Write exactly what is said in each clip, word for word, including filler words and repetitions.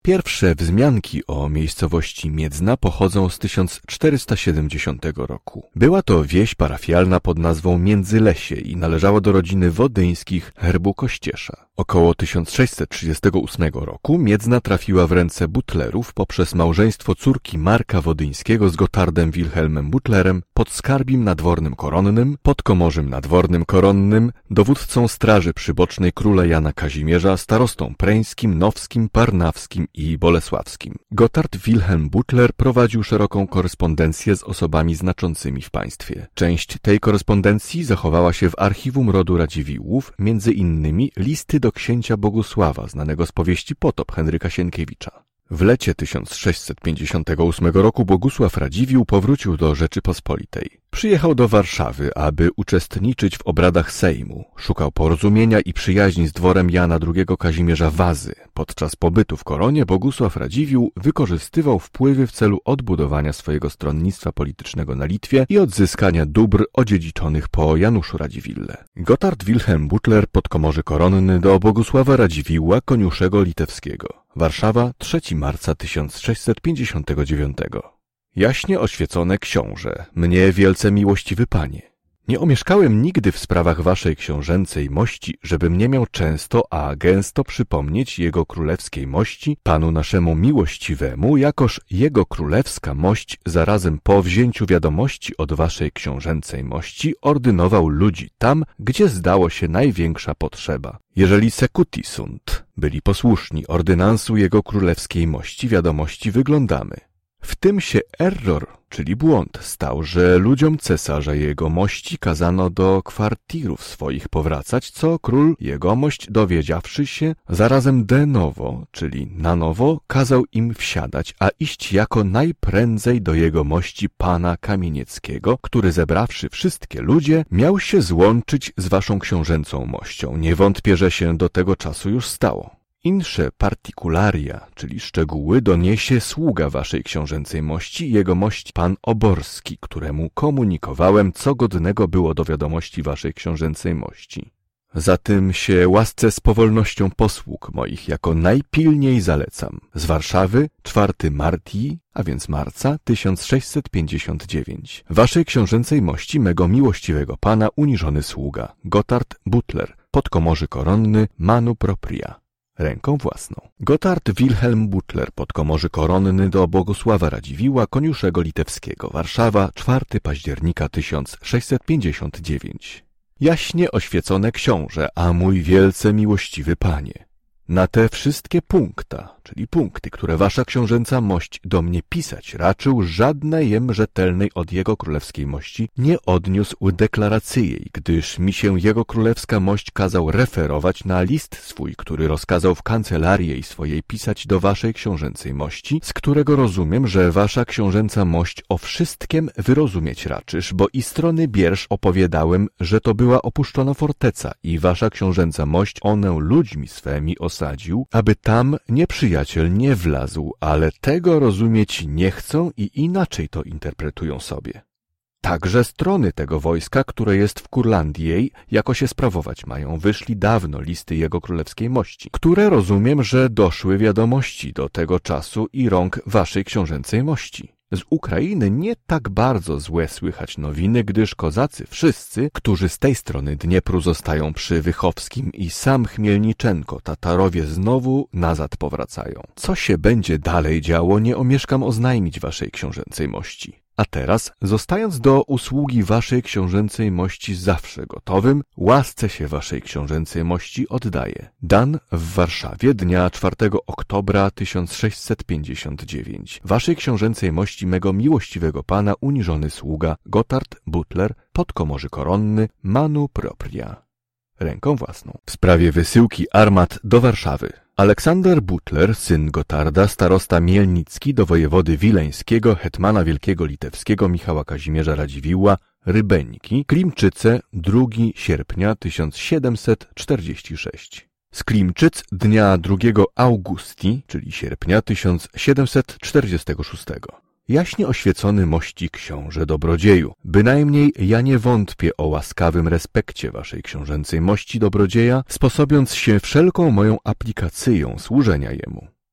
Pierwsze wzmianki o miejscowości Miedzna pochodzą z tysiąc czterysta siedemdziesiątego roku. Była to wieś parafialna pod nazwą Międzylesie i należała do rodziny Wodyńskich herbu Kościesza. Około tysiąc sześćset trzydziestego ósmego roku Miedzna trafiła w ręce Butlerów poprzez małżeństwo córki Marka Wodyńskiego z Gotthardem Wilhelmem Butlerem, podskarbim nadwornym koronnym, podkomorzym nadwornym koronnym, dowódcą straży przybocznej króla Jana Kazimierza, starostą preńskim, nowskim, parnawskim i bolesławskim. Gotthard Wilhelm Butler prowadził szeroką korespondencję z osobami znaczącymi w państwie. Część tej korespondencji zachowała się w archiwum rodu Radziwiłłów, między innymi listy do księcia Bogusława, znanego z powieści Potop Henryka Sienkiewicza. W lecie tysiąc sześćset pięćdziesiątego ósmego roku Bogusław Radziwiłł powrócił do Rzeczypospolitej. Przyjechał do Warszawy, aby uczestniczyć w obradach Sejmu. Szukał porozumienia i przyjaźni z dworem Jana drugiego Kazimierza Wazy. Podczas pobytu w Koronie Bogusław Radziwiłł wykorzystywał wpływy w celu odbudowania swojego stronnictwa politycznego na Litwie i odzyskania dóbr odziedziczonych po Januszu Radziwille. Gotthard Wilhelm Butler, podkomorzy koronny do Bogusława Radziwiłła, koniuszego litewskiego. Warszawa, trzeciego marca tysiąc sześćset pięćdziesiątego dziewiątego. Jaśnie oświecone książę, mnie wielce miłościwy panie, nie omieszkałem nigdy w sprawach waszej książęcej mości, żebym nie miał często, a gęsto przypomnieć jego królewskiej mości, panu naszemu miłościwemu, jakoż jego królewska mość zarazem po wzięciu wiadomości od waszej książęcej mości ordynował ludzi tam, gdzie zdało się największa potrzeba. Jeżeli secuti sunt, byli posłuszni ordynansu jego królewskiej mości, wiadomości wyglądamy. W tym się error, czyli błąd, stał, że ludziom cesarza jego mości kazano do kwartirów swoich powracać, co król jegomość, dowiedziawszy się, zarazem de novo, czyli na nowo, kazał im wsiadać, a iść jako najprędzej do jegomości pana Kamienieckiego, który zebrawszy wszystkie ludzie, miał się złączyć z waszą książęcą mością. Nie wątpię, że się do tego czasu już stało. Insze particularia, czyli szczegóły, doniesie sługa waszej książęcej mości, jegomość pan Oborski, któremu komunikowałem, co godnego było do wiadomości waszej książęcej mości. Zatem się łasce z powolnością posług moich jako najpilniej zalecam. Z Warszawy, czwartego martii, a więc marca tysiąc sześćset pięćdziesiąt dziewięć. Waszej książęcej mości mego miłościwego pana uniżony sługa, Gotthard Butler, podkomorzy koronny, manu propria. Ręką własną. Gotthard Wilhelm Butler, podkomorzy koronny do Bogusława Radziwiłła, koniuszego litewskiego. Warszawa, czwartego października tysiąc sześćset pięćdziesiąt dziewięć. Jaśnie oświecone książę, a mój wielce miłościwy panie. Na te wszystkie punkta, czyli punkty, które wasza książęca mość do mnie pisać raczył, żadnej jem rzetelnej od jego królewskiej mości nie odniósł deklaracyjej, gdyż mi się jego królewska mość kazał referować na list swój, który rozkazał w kancelarii swojej pisać do waszej książęcej mości, z którego rozumiem, że wasza książęca mość o wszystkiem wyrozumieć raczysz, bo i strony bierż opowiadałem, że to była opuszczona forteca i wasza książęca mość onę ludźmi swemi osadził, aby tam nieprzyjaciel nie wlazł, ale tego rozumieć nie chcą i inaczej to interpretują sobie. Także strony tego wojska, które jest w Kurlandii, jako się sprawować mają, wyszli dawno listy jego królewskiej mości, które rozumiem, że doszły wiadomości do tego czasu i rąk waszej książęcej mości. Z Ukrainy nie tak bardzo złe słychać nowiny, gdyż kozacy wszyscy, którzy z tej strony Dniepru zostają przy Wychowskim i sam Chmielniczenko, Tatarowie znowu nazad powracają. Co się będzie dalej działo, nie omieszkam oznajmić waszej książęcej mości. A teraz, zostając do usługi waszej książęcej mości zawsze gotowym, łasce się waszej książęcej mości oddaję. Dan w Warszawie dnia czwartego oktobra tysiąc sześćset pięćdziesiąt dziewięć. Waszej książęcej mości mego miłościwego pana uniżony sługa Gotthard Butler, podkomorzy koronny, manu propria. Ręką własną. W sprawie wysyłki armat do Warszawy. Aleksander Butler, syn Gottarda, starosta mielnicki do wojewody wileńskiego, hetmana wielkiego litewskiego Michała Kazimierza Radziwiłła, Rybeńki, Klimczyce, drugiego sierpnia tysiąc siedemset czterdziesty szósty. Z Klimczyc dnia drugiego Augusti, czyli sierpnia tysiąc siedemset czterdziestego szóstego. Jaśnie oświecony mości książę dobrodzieju, bynajmniej ja nie wątpię o łaskawym respekcie waszej książęcej mości dobrodzieja, sposobiąc się wszelką moją aplikacją służenia jemu.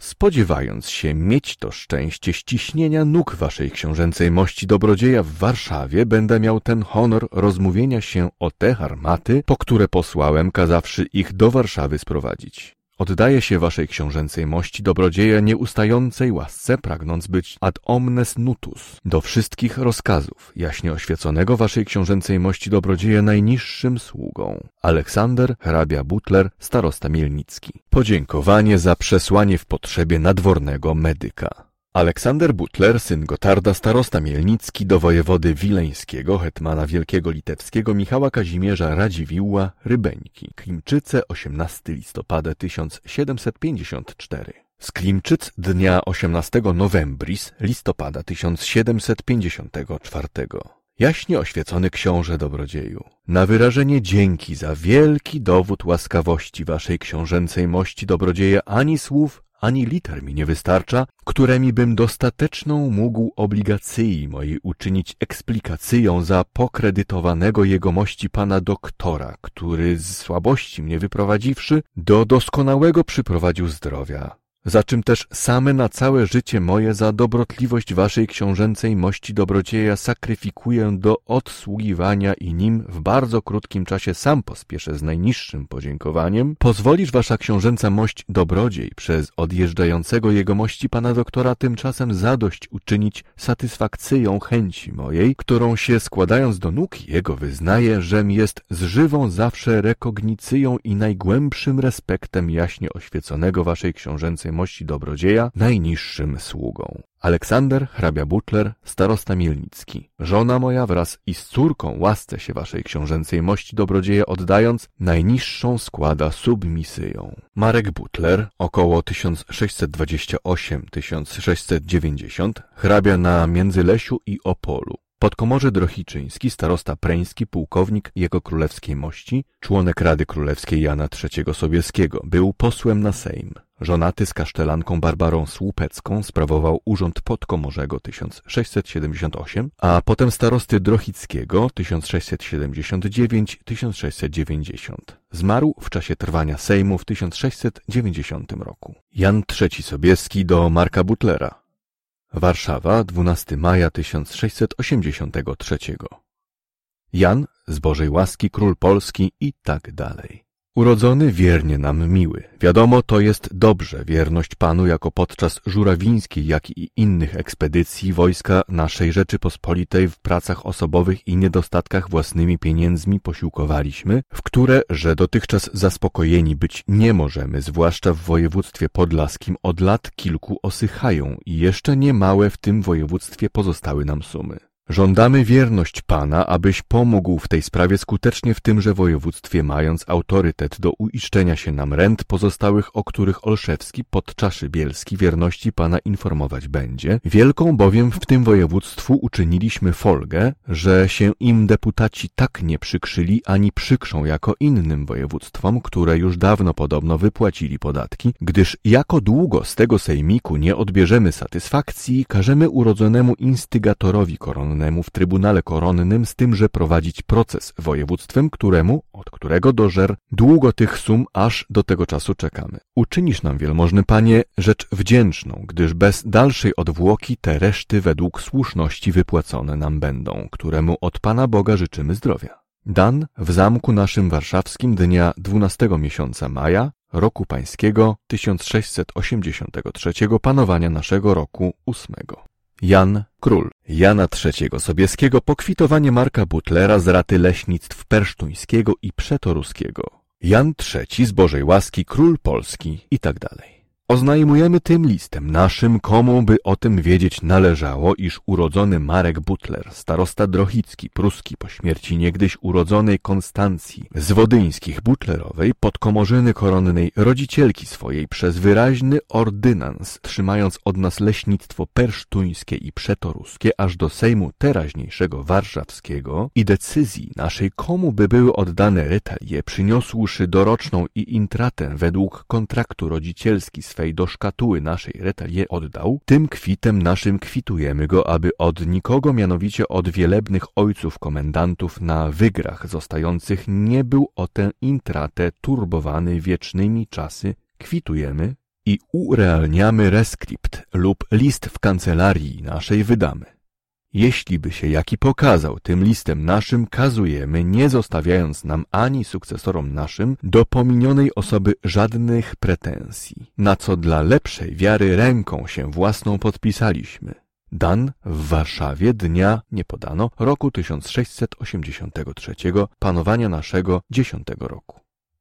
spodziewając się mieć to szczęście ściśnienia nóg waszej książęcej mości dobrodzieja w Warszawie, będę miał ten honor rozmówienia się o te harmaty, po które posłałem, kazawszy ich do Warszawy sprowadzić. Oddaję się waszej książęcej mości dobrodzieja nieustającej łasce, pragnąc być ad omnes nutus do wszystkich rozkazów jaśnie oświeconego waszej książęcej mości dobrodzieja najniższym sługą. Aleksander, hrabia Butler, starosta Mielnicki. Podziękowanie za przesłanie w potrzebie nadwornego medyka. Aleksander Butler, syn Gotarda, starosta Mielnicki, do wojewody wileńskiego, hetmana wielkiego litewskiego Michała Kazimierza Radziwiłła, Rybeńki, Klimczyce, osiemnastego listopada tysiąc siedemset pięćdziesiąt cztery. Z Klimczyc dnia osiemnastego nowembris listopada tysiąc siedemset pięćdziesiątego czwartego. Jaśnie oświecony książę dobrodzieju, na wyrażenie dzięki za wielki dowód łaskawości waszej książęcej mości dobrodzieja ani słów, ani liter mi nie wystarcza, któremi bym dostateczną mógł obligacji mojej uczynić eksplikacyją za pokredytowanego jegomości pana doktora, który z słabości mnie wyprowadziwszy, do doskonałego przyprowadził zdrowia. Za czym też same na całe życie moje za dobrotliwość waszej książęcej mości dobrodzieja sakryfikuję do odsługiwania i nim w bardzo krótkim czasie sam pospieszę z najniższym podziękowaniem, pozwolisz wasza książęca mość dobrodziej przez odjeżdżającego jegomości pana doktora tymczasem zadość uczynić satysfakcyją chęci mojej, którą się składając do nóg jego wyznaję, żem jest z żywą zawsze rekognicyją i najgłębszym respektem jaśnie oświeconego waszej książęcej mości dobrodzieja najniższym sługą. Aleksander, hrabia Butler, starosta Mielnicki. Żona moja wraz i z córką łasce się waszej książęcej mości dobrodzieja oddając, najniższą składa submisyją. Marek Butler, około tysiąc sześćset dwadzieścia osiem do tysiąc sześćset dziewięćdziesiąt, hrabia na Międzylesiu i Opolu. Podkomorze Drohiczyński, starosta preński, pułkownik jego królewskiej mości, członek Rady Królewskiej Jana trzeciego Sobieskiego, był posłem na Sejm. Żonaty z kasztelanką Barbarą Słupecką sprawował urząd podkomorzego tysiąc sześćset siedemdziesiąt osiem, a potem starosty Drohickiego tysiąc sześćset siedemdziesiąt dziewięć do tysiąc sześćset dziewięćdziesiąt. Zmarł w czasie trwania Sejmu w tysiąc sześćset dziewięćdziesiątym roku. Jan trzeci Sobieski do Marka Butlera. Warszawa, dwunastego maja tysiąc sześćset osiemdziesiątego trzeciego. Jan, z Bożej łaski król Polski i tak dalej. Urodzony wiernie nam miły. Wiadomo, to jest dobrze wierność Panu, jako podczas żurawińskiej, jak i innych ekspedycji wojska naszej Rzeczypospolitej w pracach osobowych i niedostatkach własnymi pieniędzmi posiłkowaliśmy, w które, że dotychczas zaspokojeni być nie możemy, zwłaszcza w województwie podlaskim, od lat kilku osychają i jeszcze niemałe w tym województwie pozostały nam sumy. Żądamy wierność Pana, abyś pomógł w tej sprawie skutecznie w tymże województwie, mając autorytet do uiszczenia się nam rent pozostałych, o których Olszewski, Podczaszy Bielski wierności Pana informować będzie. Wielką bowiem w tym województwu uczyniliśmy folgę, że się im deputaci tak nie przykrzyli, ani przykrzą jako innym województwom, które już dawno podobno wypłacili podatki, gdyż jako długo z tego sejmiku nie odbierzemy satysfakcji, każemy urodzonemu instygatorowi koronnemu w Trybunale Koronnym z tymże prowadzić proces województwem, któremu, od którego dożer długo tych sum, aż do tego czasu czekamy. Uczynisz nam, wielmożny Panie, rzecz wdzięczną, gdyż bez dalszej odwłoki te reszty według słuszności wypłacone nam będą, któremu od Pana Boga życzymy zdrowia. Dan w zamku naszym warszawskim dnia dwunastego miesiąca maja, roku pańskiego tysiąc sześćset osiemdziesiątego trzeciego, panowania naszego roku ósmego. Jan, król Jana trzeciego Sobieskiego, pokwitowanie Marka Butlera z raty leśnictw persztuńskiego i przetoruskiego. Jan trzeci z Bożej łaski król Polski i tak dalej. Oznajmujemy tym listem naszym, komu by o tym wiedzieć należało, iż urodzony Marek Butler, starosta Drohicki, pruski, po śmierci niegdyś urodzonej Konstancji z Wodyńskich Butlerowej, podkomorzyny koronnej rodzicielki swojej, przez wyraźny ordynans, trzymając od nas leśnictwo persztuńskie i przetoruskie, aż do Sejmu teraźniejszego warszawskiego i decyzji naszej, komu by były oddane retalie, przyniosłszy doroczną i intratę według kontraktu rodzicielski swej do szkatuły naszej retalie oddał, tym kwitem naszym kwitujemy go, aby od nikogo, mianowicie od wielebnych ojców komendantów na wygrach zostających, nie był o tę intratę turbowany wiecznymi czasy. Kwitujemy i urealniamy reskrypt lub list w kancelarii naszej wydamy. Jeśli by się jaki pokazał, tym listem naszym kazujemy, nie zostawiając nam ani sukcesorom naszym do pominionej osoby żadnych pretensji, na co dla lepszej wiary ręką się własną podpisaliśmy. Dan w Warszawie dnia, nie podano, roku tysiąc sześćset osiemdziesiątego trzeciego, panowania naszego dziesiątego roku.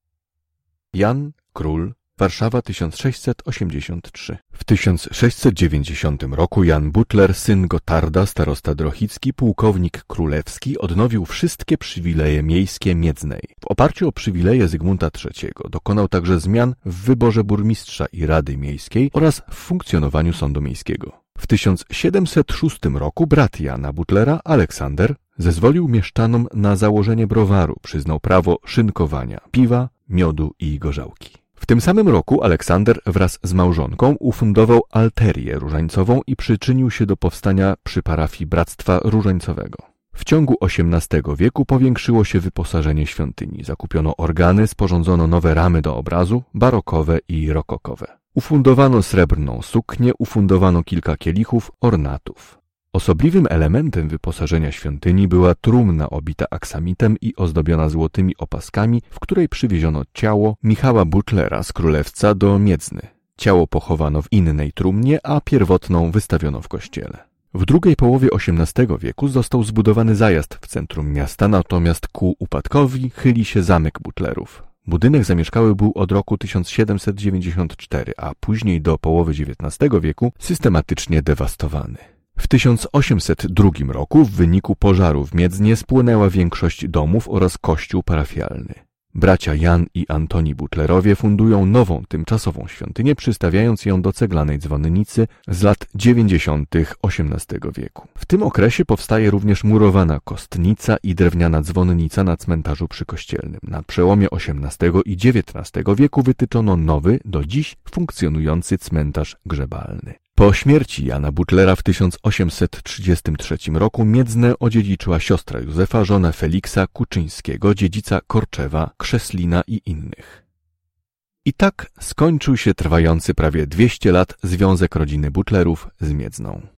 Jan Król, Warszawa tysiąc sześćset osiemdziesiąt trzy. W tysiąc sześćset dziewięćdziesiątym roku Jan Butler, syn Gotarda, starosta drohicki, pułkownik królewski, odnowił wszystkie przywileje miejskie Miedznej. W oparciu o przywileje Zygmunta trzeciego dokonał także zmian w wyborze burmistrza i rady miejskiej oraz w funkcjonowaniu sądu miejskiego. W tysiąc siedemset szóstym roku brat Jana Butlera, Aleksander, zezwolił mieszczanom na założenie browaru, przyznał prawo szynkowania piwa, miodu i gorzałki. W tym samym roku Aleksander wraz z małżonką ufundował alterię różańcową i przyczynił się do powstania przy parafii Bractwa Różańcowego. W ciągu osiemnastego wieku powiększyło się wyposażenie świątyni, zakupiono organy, sporządzono nowe ramy do obrazu, barokowe i rokokowe. Ufundowano srebrną suknię, ufundowano kilka kielichów, ornatów. Osobliwym elementem wyposażenia świątyni była trumna obita aksamitem i ozdobiona złotymi opaskami, w której przywieziono ciało Michała Butlera z Królewca do Miedzny. Ciało pochowano w innej trumnie, a pierwotną wystawiono w kościele. W drugiej połowie osiemnastego wieku został zbudowany zajazd w centrum miasta, natomiast ku upadkowi chyli się zamek Butlerów. Budynek zamieszkały był od roku tysiąc siedemset dziewięćdziesiątego czwartego, a później do połowy dziewiętnastego wieku systematycznie dewastowany. W tysiąc osiemset drugim roku w wyniku pożaru w Miedznie spłonęła większość domów oraz kościół parafialny. Bracia Jan i Antoni Butlerowie fundują nową, tymczasową świątynię, przystawiając ją do ceglanej dzwonnicy z lat dziewięćdziesiątych osiemnastego wieku. W tym okresie powstaje również murowana kostnica i drewniana dzwonnica na cmentarzu przykościelnym. Na przełomie osiemnastego i dziewiętnastego wieku wytyczono nowy, do dziś funkcjonujący cmentarz grzebalny. Po śmierci Jana Butlera w tysiąc osiemset trzydziestym trzecim roku Miedzne odziedziczyła siostra Józefa, żona Feliksa Kuczyńskiego, dziedzica Korczewa, Krzeslina i innych. I tak skończył się trwający prawie dwieście lat związek rodziny Butlerów z Miedzną.